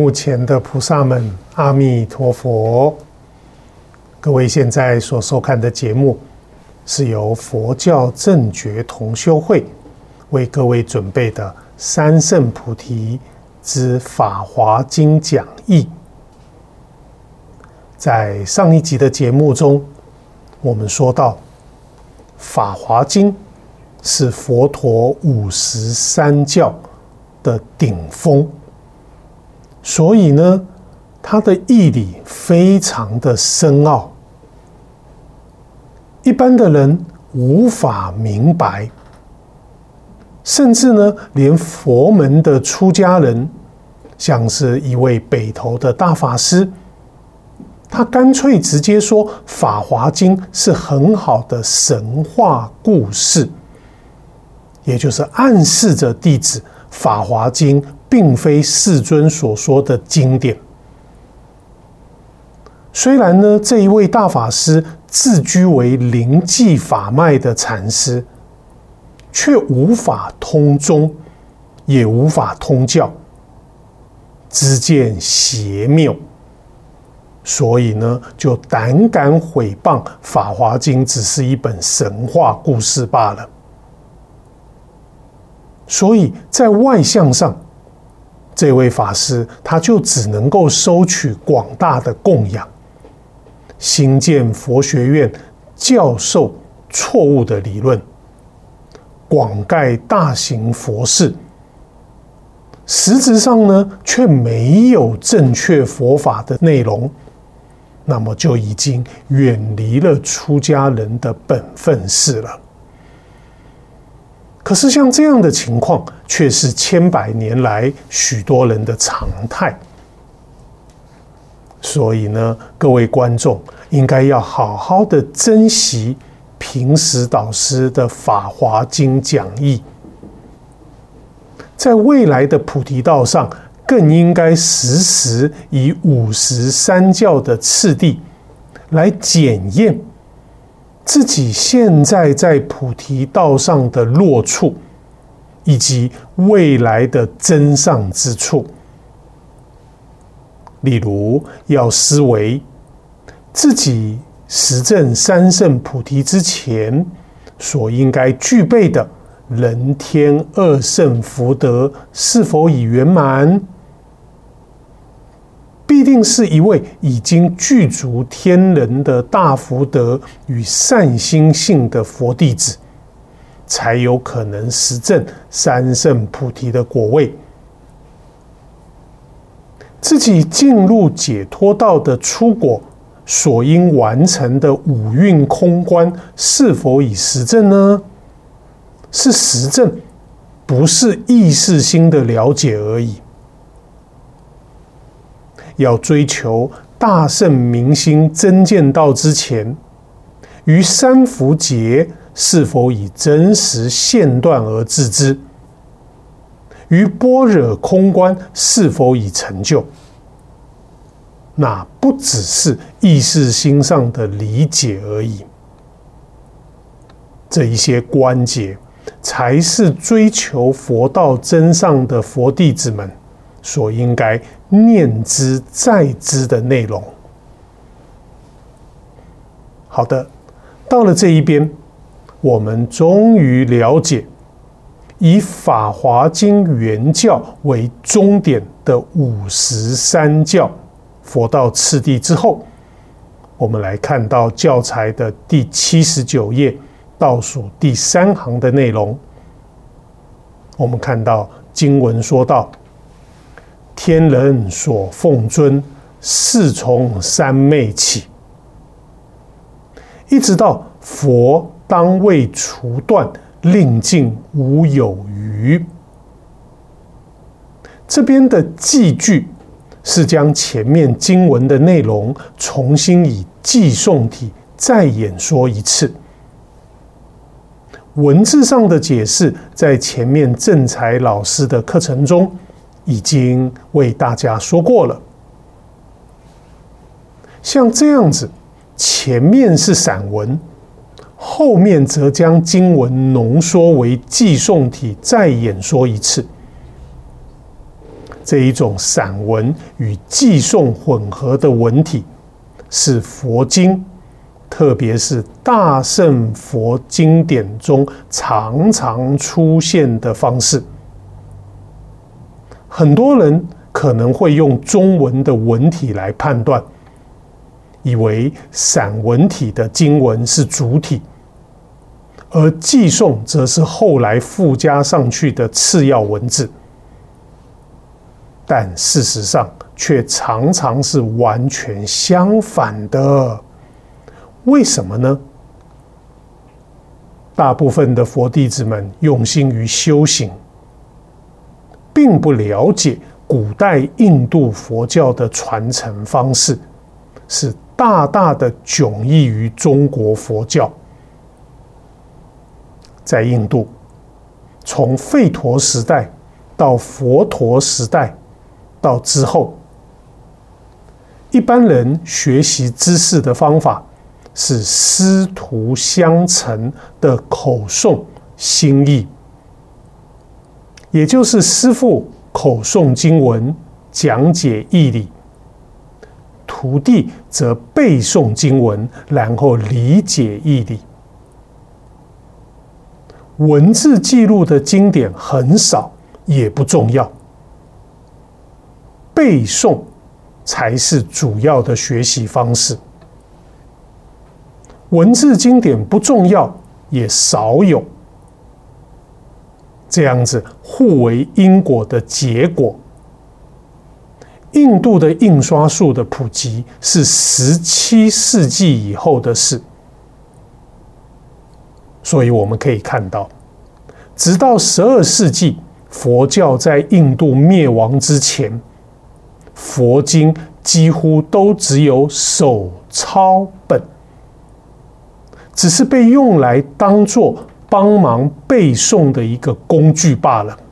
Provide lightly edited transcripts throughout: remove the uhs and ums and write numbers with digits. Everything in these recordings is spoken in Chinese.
幕前的菩萨们，阿弥陀佛！各位现在所收看的节目，是由佛教正觉同修会为各位准备的三圣菩提之法华经讲义。在上一集的节目中，我们说到，法华经是佛陀53教的顶峰。所以呢，它的义理非常的深奥，一般的人无法明白，甚至呢，连佛门的出家人，像是一位北投的大法师，他干脆直接说《法华经》是很好的神话故事，也就是暗示着弟子《法华经》并非世尊所说的经典。虽然呢，这一位大法师自居为灵济法脉的禅师，却无法通宗，也无法通教，知见邪谬，所以呢，就胆敢毁谤《法华经》只是一本神话故事罢了。所以在外相上，这位法师他就只能够收取广大的供养，兴建佛学院，教授错误的理论，广盖大型佛寺，实质上呢却没有正确佛法的内容，那么就已经远离了出家人的本分事了。可是像这样的情况，却是千百年来许多人的常态。所以呢，各位观众应该要好好的珍惜平时导师的《法华经》讲义，在未来的菩提道上，更应该时时以53教的次第来检验自己现在在菩提道上的落处，以及未来的增上之处。例如，要思维自己实证三圣菩提之前所应该具备的人天二圣福德是否已圆满，必定是一位已经具足天人的大福德与善心性的佛弟子，才有可能实证三圣菩提的果位。自己进入解脱道的初果所应完成的五蕴空观是否已实证呢？是实证，不是意识心的了解而已。要追求大圣明心真见道之前，于三福劫是否以真实现断而自知，于般若空观是否已成就，那不只是意识心上的理解而已。这一些关节，才是追求佛道真上的佛弟子们所应该念之在之的内容。好的，到了这一边，我们终于了解以《法华经》原教为终点的53教佛道次第之后，我们来看到教材的第79页倒数第3行的内容。我们看到经文说道：天人所奉尊，是从三昧起，一直到佛当为除断，令尽无有余。这边的记句是将前面经文的内容重新以记诵体再演说一次。文字上的解释，在前面正财老师的课程中已经为大家说过了。像这样子，前面是散文，后面则将经文浓缩为记诵体再演说一次。 这一种散文与寄诵混合的文体，是佛经，特别是大乘佛经典中常常出现的方式。很多人可能会用中文的文体来判断，以为散文体的经文是主体，而寄诵则是后来附加上去的次要文字。但事实上却常常是完全相反的。为什么呢？大部分的佛弟子们用心于修行，并不了解古代印度佛教的传承方式，是大大的迥异于中国佛教。在印度，从吠陀时代到佛陀时代，到之后，一般人学习知识的方法是师徒相承的口诵心译，也就是师父口诵经文，讲解义理，徒弟则背诵经文，然后理解义理。文字记录的经典很少，也不重要，背诵才是主要的学习方式。文字经典不重要，也少有。这样子互为因果的结果。印度的印刷术的普及是17世纪以后的事，所以我们可以看到，直到12世纪，佛教在印度灭亡之前，佛经几乎都只有手抄本，只是被用来当作帮忙背诵的一个工具罢了。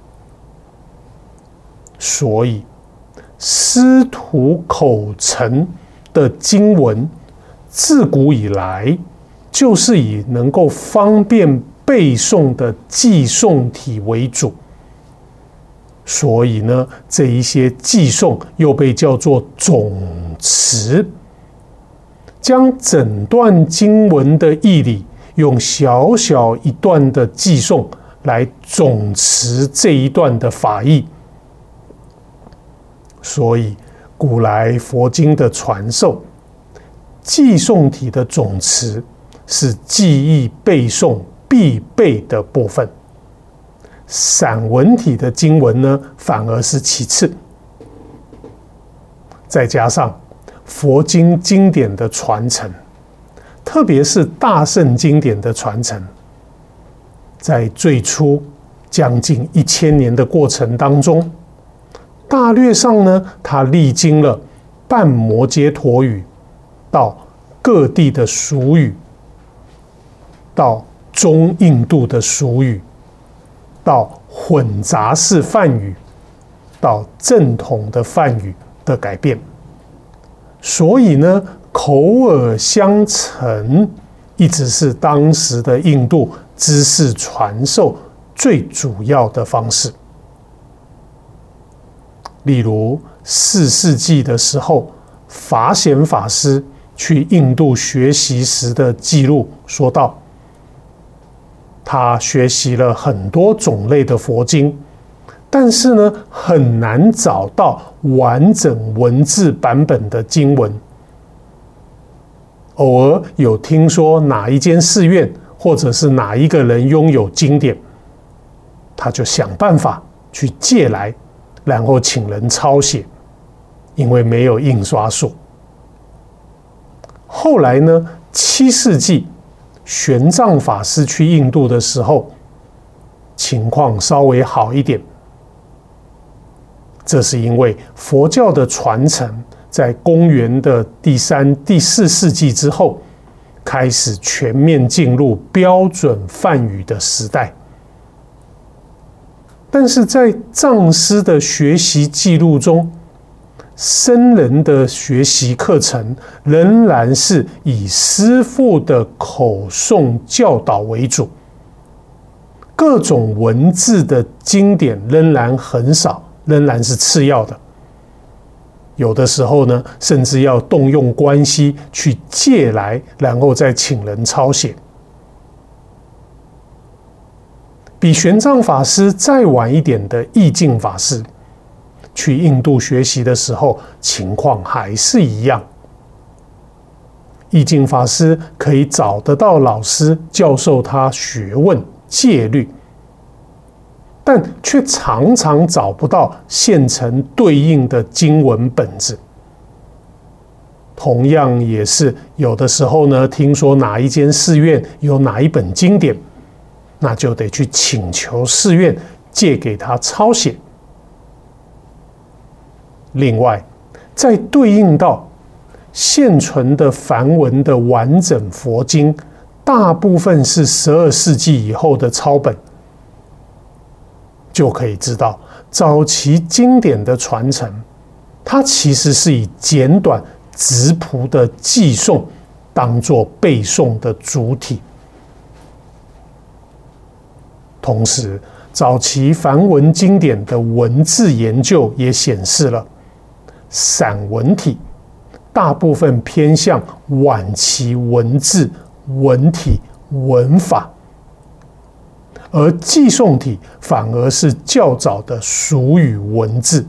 所以师徒口承的经文，自古以来就是以能够方便背诵的寄诵体为主。所以呢，这一些寄诵又被叫做总持，将整段经文的义理用小小一段的寄诵来总持这一段的法义。所以古来佛经的传授，寄诵体的总持是记忆背诵必备的部分，散文体的经文呢，反而是其次。再加上佛经经典的传承，特别是大乘经典的传承，在最初将近1000年的过程当中，大略上呢，它历经了半摩揭陀语，到各地的俗语，到中印度的俗语，到混杂式梵语，到正统的梵语的改变。所以呢，口耳相承一直是当时的印度知识传授最主要的方式。例如4世纪的时候，法显法师去印度学习时的记录说道，他学习了很多种类的佛经，但是呢，很难找到完整文字版本的经文。偶尔有听说哪一间寺院或者是哪一个人拥有经典，他就想办法去借来，然后请人抄写，因为没有印刷术。后来呢，7世纪玄奘法师去印度的时候，情况稍微好一点。这是因为佛教的传承在公元的第3、第4世纪之后，开始全面进入标准梵语的时代。但是在藏师的学习记录中，僧人的学习课程仍然是以师父的口诵教导为主，各种文字的经典仍然很少， 仍然是次要的。有的时候呢，甚至要动用关系去借来，然后再请人抄写。比玄奘法师再晚一点的义净法师，去印度学习的时候，情况还是一样。义净法师可以找得到老师教授他学问戒律，但却常常找不到现成对应的经文本子。同样也是有的时候呢，听说哪一间寺院有哪一本经典，那就得去请求寺院借给他抄写。另外，再对应到现存的梵文的完整佛经，大部分是12世纪以后的抄本，就可以知道早期经典的传承，它其实是以简短质朴的记诵当作背诵的主体。同时，早期梵文经典的文字研究也显示了，散文体大部分偏向晚期文字、文体、文法，而记诵体反而是较早的俗语文字。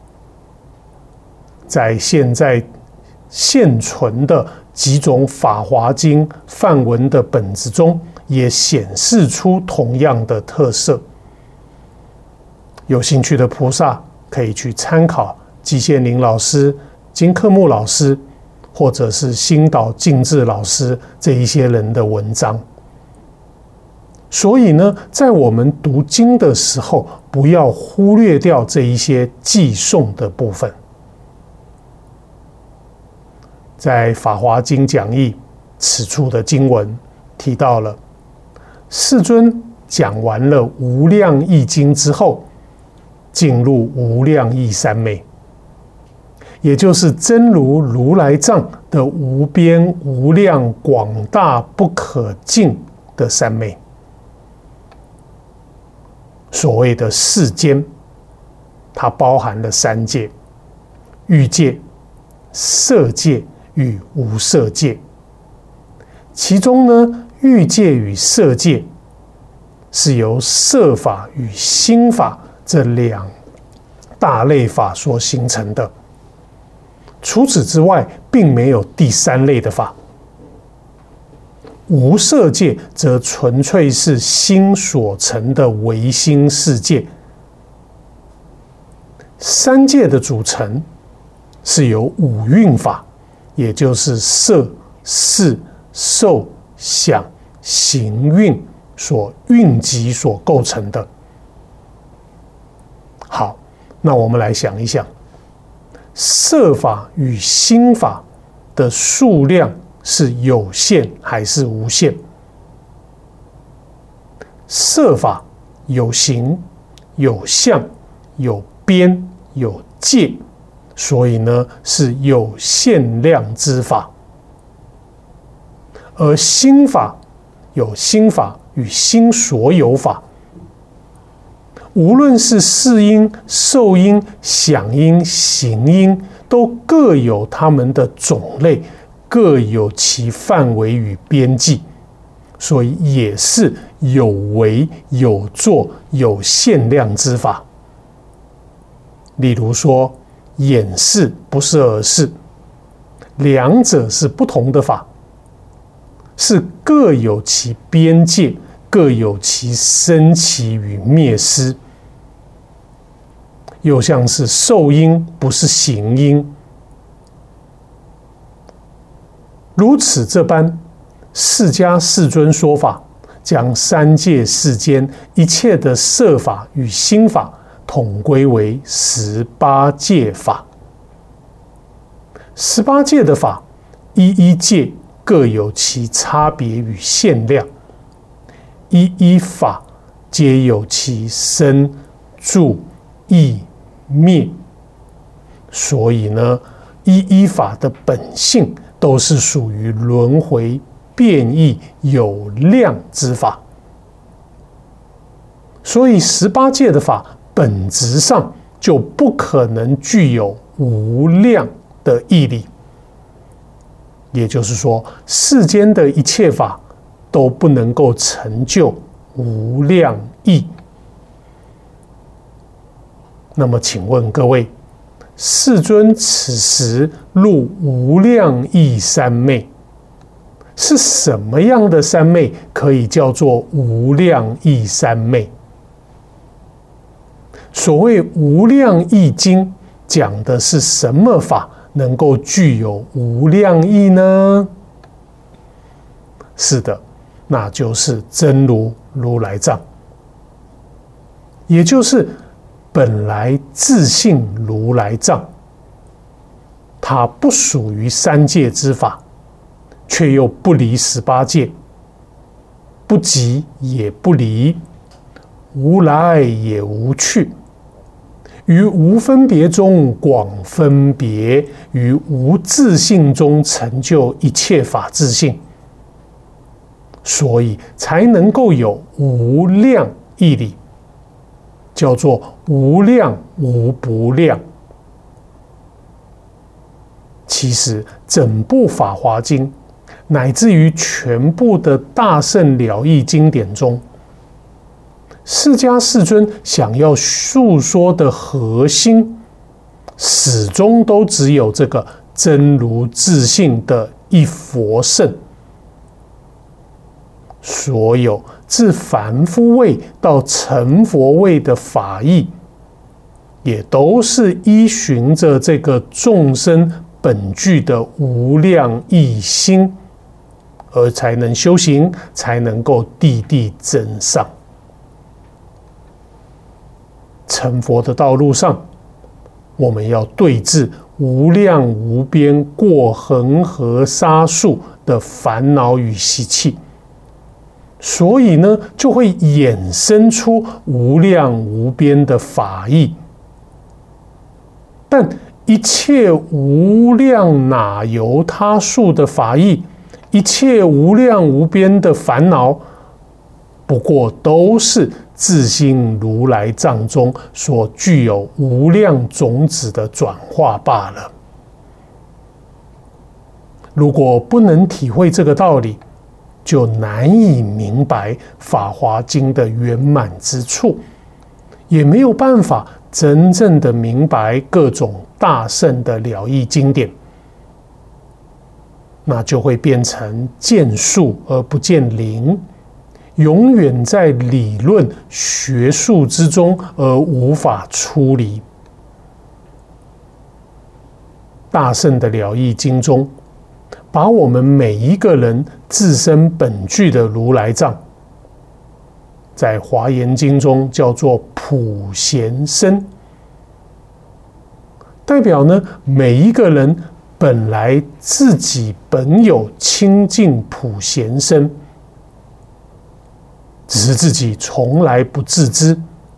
在现在现存的几种法华经梵文的本子中，也显示出同样的特色。有兴趣的菩萨可以去参考季羡林老师、金克木老师，或者是星岛净治老师这一些人的文章。所以呢，在我们读经的时候，不要忽略掉这一些记诵的部分。在《法华经讲义》此处的经文提到了，世尊讲完了无量义经之后，进入无量义三昧，也就是真如如来藏的无边无量广大不可尽的三昧。所谓的世间，它包含了三界：欲界、色界与无色界。其中呢，欲界与色界是由色法与心法这两大类法所形成的。除此之外，并没有第三类的法。无色界则纯粹是心所成的唯心世界。三界的组成是由五蕴法，也就是色、识、受、想、行蕴所蕴集所构成的。好，那我们来想一想，色法与心法的数量是有限还是无限？色法有形、有相、有边、有界，所以呢是有限量之法。而心法有心法与心所有法，无论是识因、受因、想因、行因，都各有它们的种类，各有其范围与边际，所以也是有为、有作、有限量之法。例如说，眼识不是耳识，两者是不同的法，是各有其边界，各有其生起与灭失。又像是受因不是行因，如此这般，释迦世尊说法，将三界世间一切的色法与心法统归为18界法。18界的法，一一界各有其差别与限量，一一法皆有其生、住、异、灭。所以呢，一一法的本性都是属于轮回、变异、有量之法。所以18界的法本质上就不可能具有无量的义理。也就是说，世间的一切法都不能够成就无量义。那么请问各位，世尊此时入无量义三昧，是什么样的三昧可以叫做无量义三昧？所谓无量义经讲的是什么法能够具有无量义呢？是的，那就是真如如来藏，也就是本来自性如来藏。它不属于三界之法，却又不离18界，不即也不离，无来也无去，于无分别中广分别，于无自性中成就一切法自性，所以才能够有无量义理，叫做无量无不量。其实整部《法华经》乃至于全部的大乘了义经典中，释迦世尊想要诉说的核心，始终都只有这个真如自性的一佛乘。所有自凡夫位到成佛位的法义，也都是依循着这个众生本具的无量义心，而才能修行，才能够地地增上。成佛的道路上，我们要对治无量无边过恒河沙数的烦恼与习气，所以呢，就会衍生出无量无边的法义。但一切无量哪由他数的法义，一切无量无边的烦恼，不过都是自性如来藏中所具有无量种子的转化罢了。如果不能体会这个道理，就难以明白《法华经》的圆满之处，也没有办法真正的明白各种大乘的了义经典，那就会变成见树而不见林，永远在理论学术之中而无法出离。大乘的了义经中，把我们每一个人自身本具的如来藏，在华严经中叫做普贤身，代表呢每一个人本来自己本有清净普贤身，只是自己从来不自知。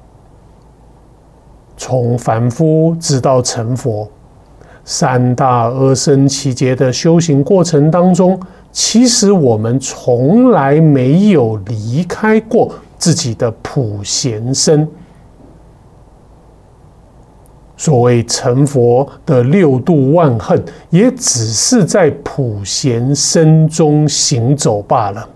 从凡夫直到成佛，三大阿僧祇劫的修行过程当中，其实我们从来没有离开过自己的普贤身。所谓成佛的六度万恨，也只是在普贤身中行走罢了。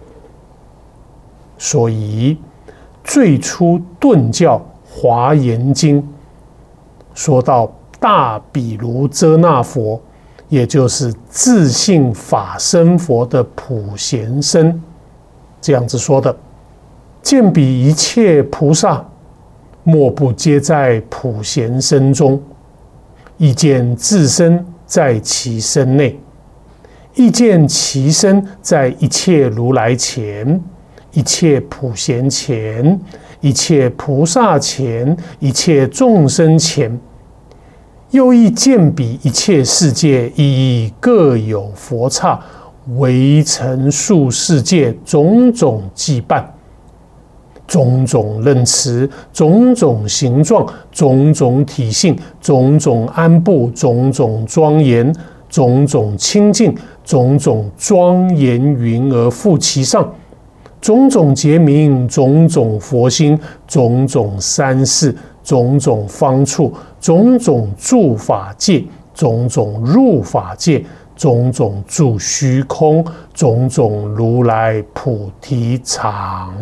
所以最初顿教华严经说到大比卢遮那佛，也就是自性法身佛的普贤身，这样子说的：见彼一切菩萨，莫不皆在普贤身中，亦见自身在其身内，亦见其身在一切如来前，一切普贤前，一切菩萨前，一切众生前，又亦见彼一切世界亦各有佛刹，围成数世界种种羁绊，种种任持，种种形状，种种体性，种种安步，种种庄严，种种清净，种种庄严云而覆其上，种种结名，种种佛心，种种三世， 种种方处，种种住法界，种种入法界，种种住虚空，种种如来菩提场。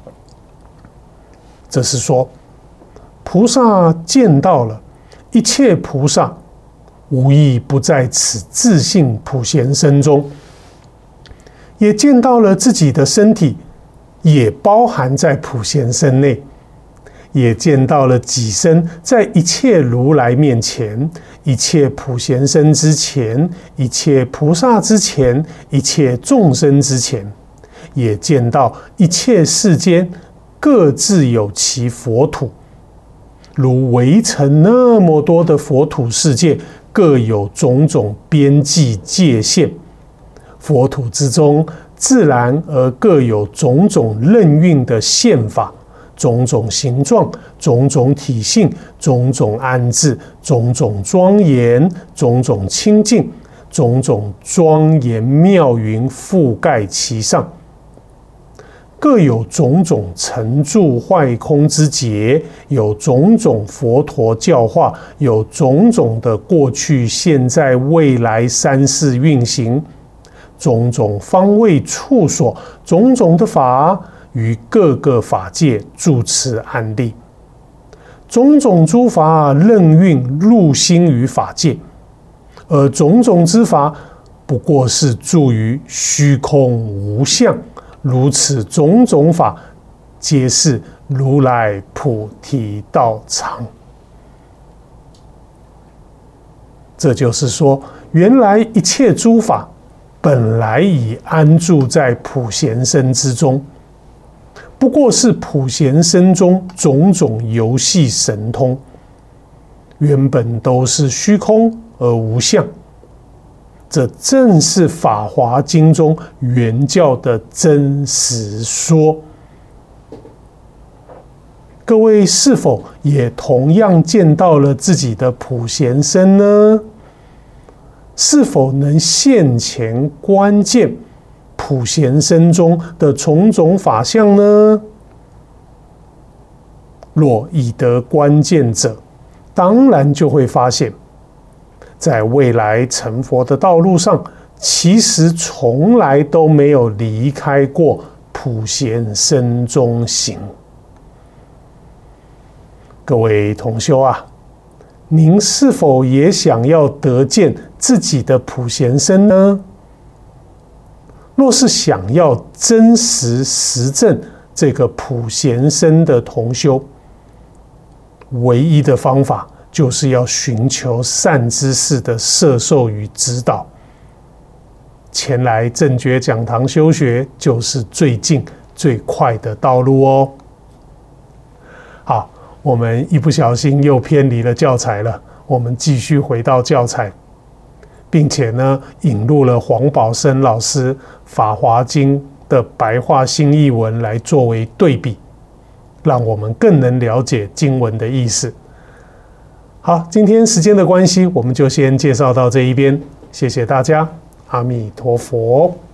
这是说，菩萨见到了一切菩萨无一不在此自性普贤身中，也见到了自己的身体也包含在普贤身内，也见到了己身在一切如来面前，一切普贤身之前，一切菩萨之前，一切众生之前，也见到一切世间各自有其佛土，如围城那么多的佛土世界，各有种种边际界限，佛土之中自然而各有种种任运的宪法，种种形状，种种体性，种种安置，种种庄严，种种清净，种种庄严妙云覆盖其上，各有种种成住坏空之劫，有种种佛陀教化，有种种的过去现在未来三世运行，种种方位处所，种种的法于各个法界住持安立，种种诸法任运入心于法界，而种种之法不过是住于虚空无相，如此种种法皆是如来菩提道场。这就是说，原来一切诸法本来已安住在普贤身之中，不过是普贤身中种种游戏神通，原本都是虚空而无相。这正是《法华经》中原教的真实说。各位是否也同样见到了自己的普贤身呢？是否能现前观见普贤身中的种种法相呢？若已得观见者，当然就会发现，在未来成佛的道路上，其实从来都没有离开过普贤身中行。各位同修啊，您是否也想要得见自己的普贤身呢？若是想要真实实证这个普贤身的同修，唯一的方法就是要寻求善知识的摄受与指导，前来正觉讲堂修学就是最近最快的道路哦。好，我们一不小心又偏离了教材了，我们继续回到教材，并且呢，引入了黄宝生老师《法华经》的白话新译文来作为对比，让我们更能了解经文的意思。好，今天时间的关系，我们就先介绍到这一边，谢谢大家，阿弥陀佛。